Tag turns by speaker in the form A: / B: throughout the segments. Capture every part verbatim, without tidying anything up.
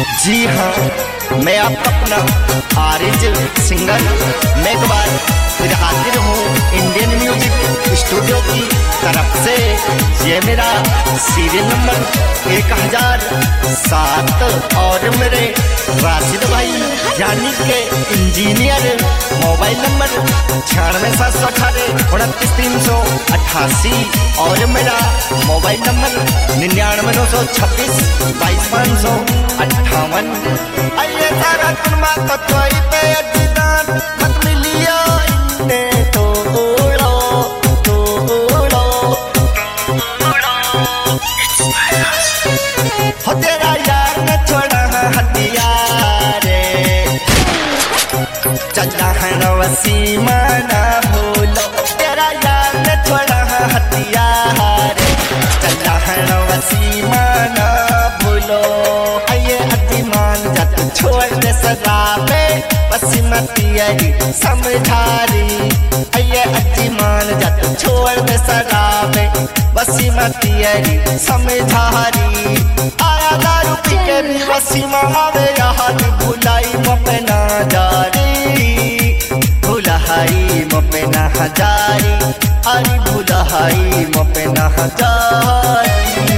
A: जी हाँ, मैं आपका अपना आरिज सिंगर मैं एक बार फिर हाजिर हूँ इंडियन म्यूजिक स्टूडियो की तरफ से। ये मेरा सीरियल नंबर एक हजार सात और मेरे राशिद भाई यानी के इंजीनियर मोबाइल नंबर छियानवे सात सौ अठारह उनतीस तीन सौ अट्ठासी और मेरा मोबाइल नंबर निन्यानवे नौ सौ छब्बीस बाईस पाँच सौ अट्ठावन। अये सारा कुर्मा तो कोई पे अजीदान मत मिलियो इन्ने तो ओलो तो ओलो हो तेरा यार न छोड़ा हथियार चलना है नवसीमा ना भूलो तेरा यार न छोड़ा हथियार चलना है नवसीमा ना भूलो। अये अतिमान जब छोड़ दे सराबे बसीमतियरी समझारी। अये अतिमान जब छोड़ दे सराबे बसीमतियरी समझारी। आया दारू पी के भी वसीमा आवे याद भुलाई मपे ना जारी भुलाई मपे ना जारी अरे भुलाई मपे ना जारी।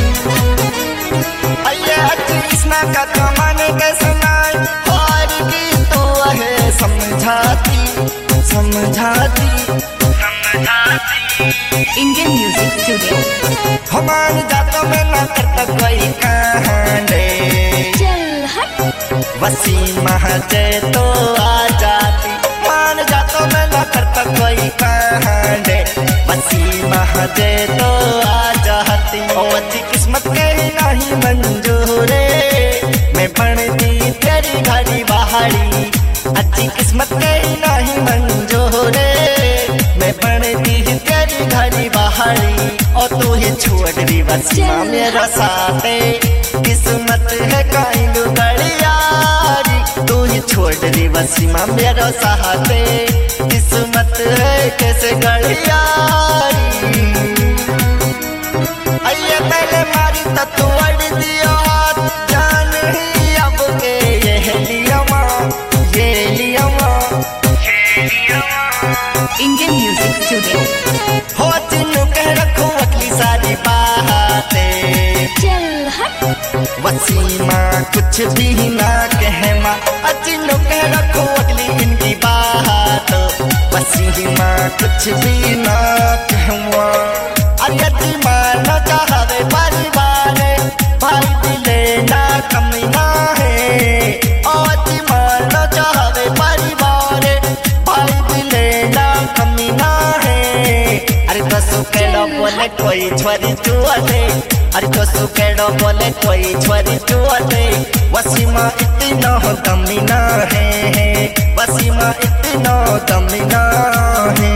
A: अये अति कृष्णा का कमाने के सुनाए और की तो है समझाती समझाती समझाती।
B: इंडियन म्यूजिक स्टूडियो
A: हमारे जातों में न करता कोई कहानी
B: चल हट
A: वसीमा जे तो आ जाती मान जातों में न करता कोई कहानी वसीमा जे तो आ जाती। ओ अच्छी किस्मत के ही नहीं मंजूरे मैं बनती तेरी घड़ी बहारी। अच्छी किस्मत के ही नहीं मंजूरे मैं बनती तेरी घड़ी बहारी और तू ही छोड़ दी वसीमा मेरा साथे किस्मत है काइंडू गड़ियारी। तू ही छोड़ दी वसीमा मेरा साथे किस्मत है कैसे गड़ियारी। अये पहले मारी तो तू अड़ दियो हाथ जान ही अब के ये लिया माँ ये लिया माँ
B: इंडियन म्यूजिक स्टूडियो
A: हो जिन्हों कह रखो अगली सारी बातें
B: चल हट
A: वसीमा कुछ भी ना कहमा जिन्हों कह रखो अगली इनकी बात वसीमा कुछ भी ना कहमा। अरे दीवाना चाहवे परिवार भाई दिले ना कमी ना है और दीवाना चाहवे परिवार भाई दिले ना कमी ना है। अरे तो सुकेड़ो बोले कोई छोरी चुअले अरे तो सुकेड़ो बोले कोई छोरी चुअले वसीमा इतना हो कमी ना है वसीमा इतना कमी ना है।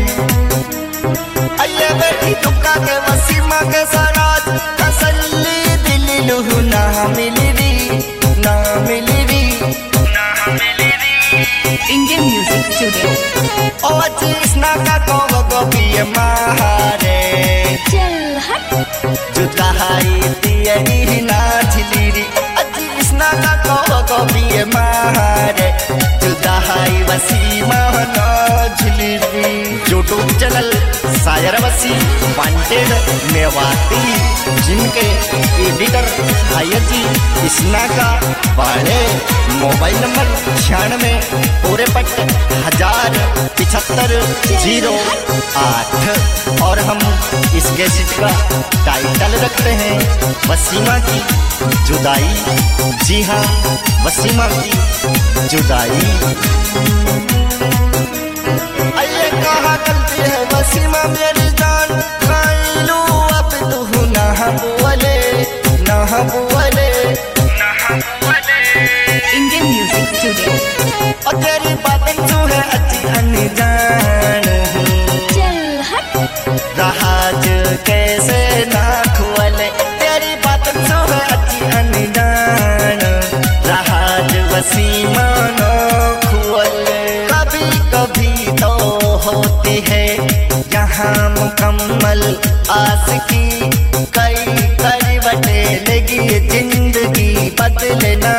A: अये बैठी दुक्का के वसीमा के सराज तसल्ली दिली लुहु ना मिली री ना मिली री ना मिली री।
B: इंडियन म्यूजिक स्टूडियो
A: ओ जिसना का को गो पिए मारे
B: चल हट
A: जुदाई तियरी ना झिलीरी जिसना का को गो पिए मारे जुदाई वसीमा ना झिलीरी। यूट्यूब चैनल सायर वसी वांटेड मेवाती जिनके एडिटर भाइया जी इसना का बड़े मोबाइल नंबर छियानवे पूरे पट हजार पिछहत्तर जीरो आठ और हम इस गैजेट का टाइटल रखते हैं वसीमा की जुदाई। जी हाँ, वसीमा की जुदाई। अये कहाँ गलती है वसीमा मेरी जान खाइलू अब तू ना बोले ना बोले ना बोले।
B: इंडियन म्यूजिक स्टूडियो
A: और तेरी बातें जो है अच्छी अनजान
B: चल हट
A: राज कैसे ना खोले तेरी बातें जो है अच्छी अनजान राज वसीमा ना खोले। कभी कभी तो होती है यहाँ मुकम्मल आशिकी कई करवटें लगी जिंदगी बदले ना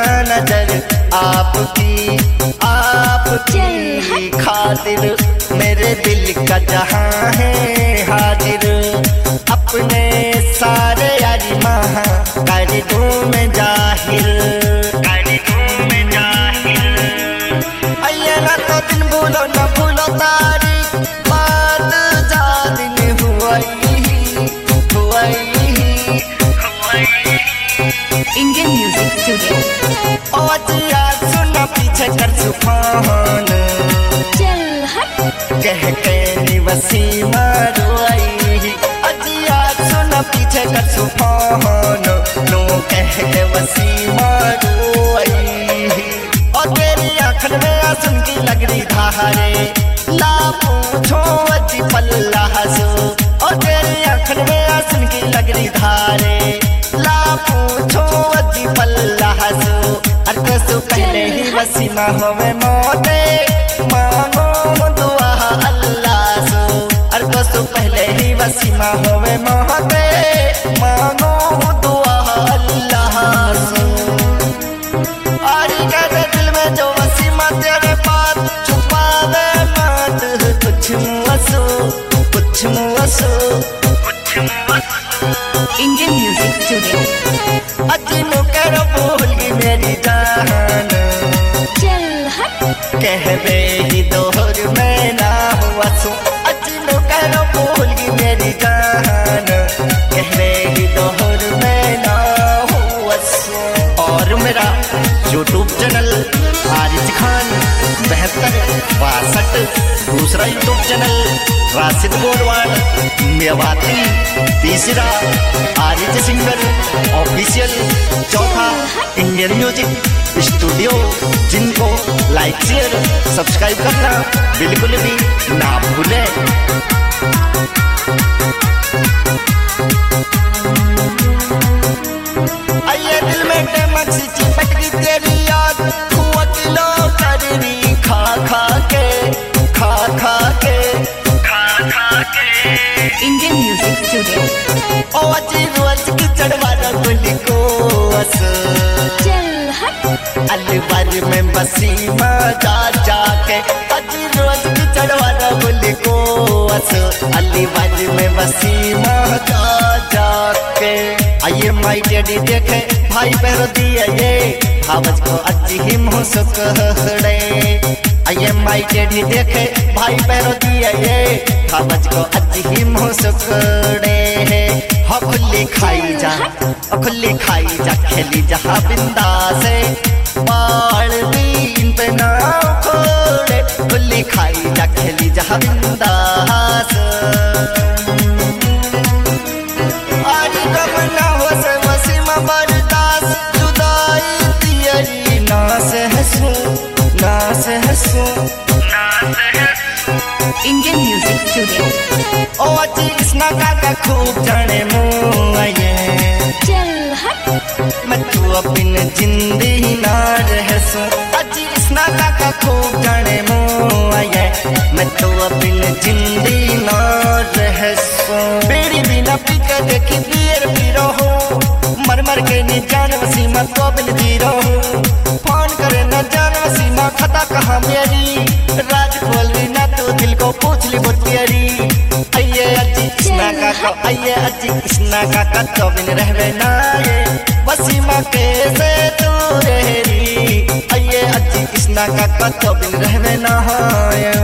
A: में जाहिर करी तू में जाहिर आइए ना तो दिन भूलो न भूलो तारीख बात जा दिन हुई हुई
B: Indian Music Studio.
A: ओ जिया सुना पीछे कर सुफान
B: चल हट
A: कह के निवसी मारोई अजिया सुना पीछे कर सुफान नो कह के वसी मारोई और तेरी आँखन में आंसू की लगरी धारे ला पूछो अजी पल्ला हसो और तेरी आँखन में आंसू की लगरी धारे ला पूछो अजी पल्ला हसो अरे सो पहले ही वसीमा होवे मोटे मांगो दुआ अल्लाह सो अरे सो पहले ही वसीमा होवे मोटे मांगो दुआ अल्लाह सो अरे कहते दिल में जो वसीमा तेरे पास छुपावे मत कुछ मुआसो कुछ मुआसो कुछ मुआसो
B: Indian Music Studio.
A: अजी मुकर भूलगी मेरी जान
B: चल हट
A: कह दे ही दोहर में ना हुआ सो अजी मुकर भूलगी मेरी जान कह दे ही दोहर में ना हुआ सो और मेरा यूट्यूब चैनल आरिज खान बहत्तर बासठ दूसरा यूट्यूब चैनल राशिद गोडवाल मेवाती तीसरा आरिज सिंगर ऑफिशियल चौथा इंडियन म्यूजिक स्टूडियो जिनको लाइक शेयर सब्सक्राइब करना बिल्कुल भी ना भूलें। आइए दिल में टेमक सी चिपक गई तेरी याद हुआ किलो करनी खा खा के खा खा के खा खा के
B: Indian Music Studio.
A: ओ अजी रोज की चढ़वाना गुली को अस
B: चल हट
A: अलवर में बसी जा जाके अजी रोज की चढ़वाना गुली को अस अलवर में बसी जा जाके आइए माई डैडी देखे भाई पैरो दिए ये भावज को अजी ही मुँह सुखड़े आइए माई डैडी देखे भाई पैरो दिए ये भावज को अजी ही मुँह सुखड़े हो खुली खाई जा ओ खुली खाई जा खेली जहाँ बिंदा से बाल दीन पे ना खोड़े खुली खाई जा खेली जहाँ बिंदा से आरी कम ना हो से वसीमा बर्दाश्त जुदाई तेरी ना से हंसू ना से हंसू ना से हंसू
B: Indian Music Studio.
A: ओ अजी इसना काका खूब जाने मुँह
B: चल हट
A: मैं तू अपन जिंदगी ना रह सो अजी इसना काका खूब जाने मुँह मैं तो अपन जिंदगी ना रह सो बेड़ी भी ना पी के देखी बियर पी रहो मर मर के नी जान वसीमा तो बिन दी रहो फोन करे न जान वसीमा खता कहाँ मेरी राज खोल ली ना तो दिल को पूछ ली बुतियरी आइए अजी इसना काका आइए अजी इसना काका तो बिन रहवे ना ये वसीमा कैसे तू रहरी आइए अजी इसना काका तो बिन रहवे ना ये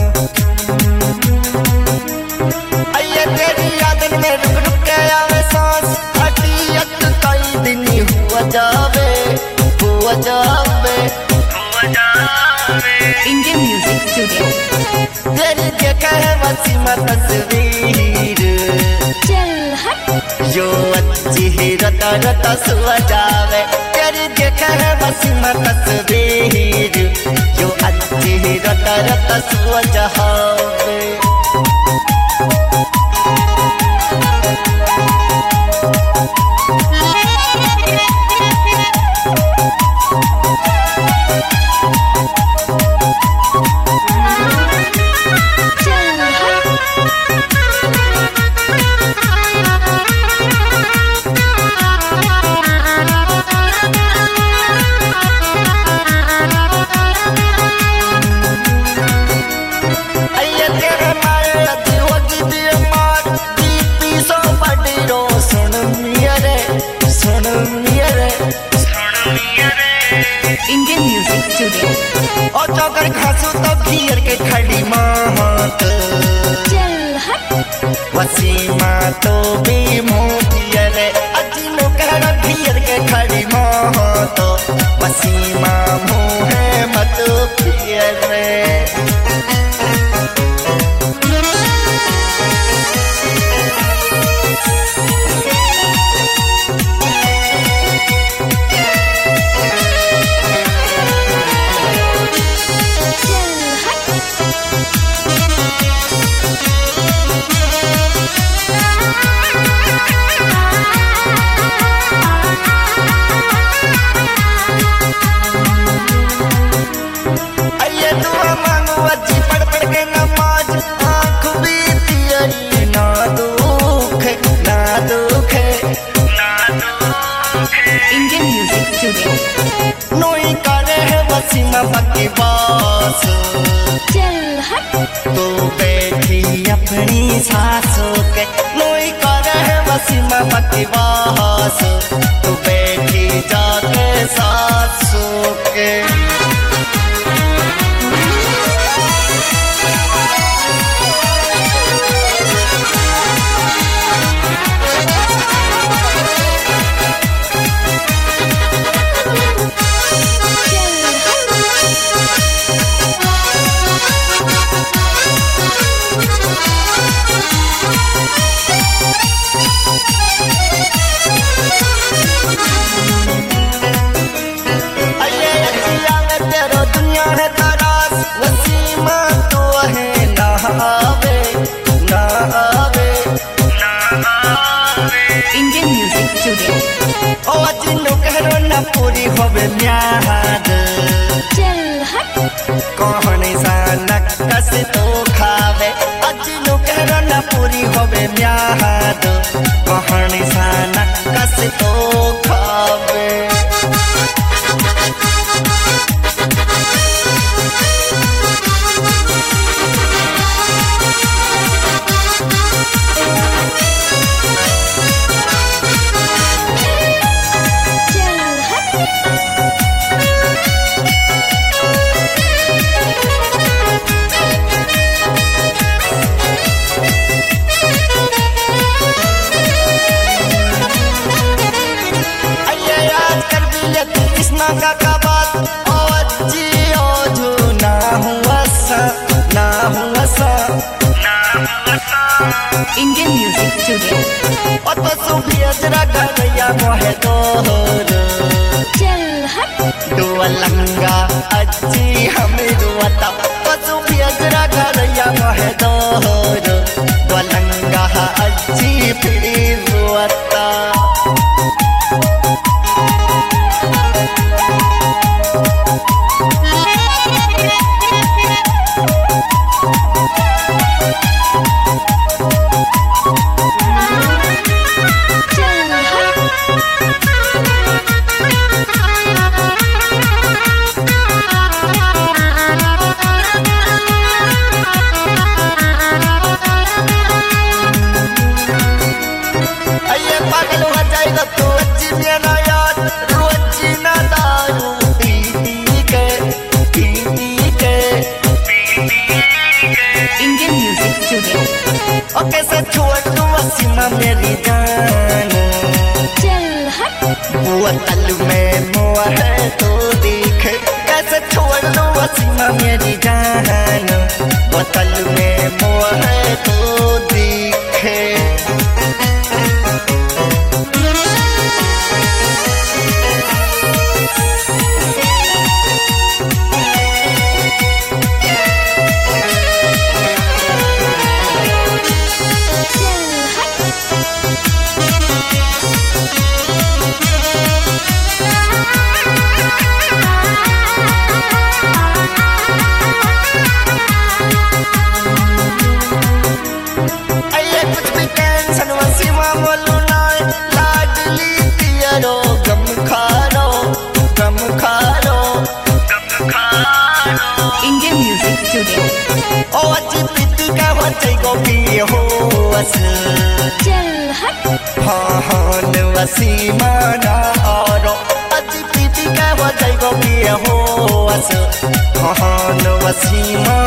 A: आइए तेरी यादन में रुक रुक के आवे सांस हटी अक कई दिन हुआ जावे हुआ जावे हुआ जावे
B: Indian Music Studio.
A: तेरी देखा है वसीमा तस्वीर
B: चल हट
A: जो अच्छी ही रता रता सुआ जावे तेरी देखा है वसीमा तस्वीर जो अच्छी ही रता रता सुआ जावे
B: चल
A: आइए तेरे
B: Indian Music Studio.
A: ओ चौकर घासू तो घियर के खड़ी महत
B: चल हट
A: वसीमा तो भी मोतिया रे अजीनो कहर घियर के खड़ी महत वसीमा मोहे मत पिया रे
B: Indian Music Studio.
A: नोई करे है वसीमा पक्की बास
B: चल हट
A: तू बैठी अपनी सासों के नोई करे है वसीमा पक्की बास तू बैठी जाके सासों के
B: Indian Music Studio.
A: ओ अजिनो कहरो न पूरी होवे म्याद
B: चल हट
A: कहानी सा नक्कस तो खावे अजिनो कहरो न पूरी होवे म्याद कहानी सा नक्कस तो खावे का का बात ओ जी ओ जो ना हुआ सा ना हुआ सा ना हुआ सा
B: Indian Music Studio.
A: ओ तो सुभिया जरा गया मोहे तोर
B: चल हट
A: दुआ लंगा अच्छी हमें दुआता ओ सुभिया जरा गया मोहे तोर दुआ लंगा अच्छी फिर दुआता
B: Indian Music Studio.
A: ओ कैसे छोड़ दूँ वसीमा मेरी जान
B: चल हट
A: बुआ तल में मुआ है तो दिखे कैसे छोड़ दूँ वसीमा मेरी जान बुआ तल में मुआ है तो दिखे
B: Indian Music Studio.
A: ओ अच्छी पीती का हो जाएगो पिए हो अस
B: चल हट
A: हाँ हाँ वसीमा ना और अच्छी पीती का हो जाएगो पिए हो महान वसीमा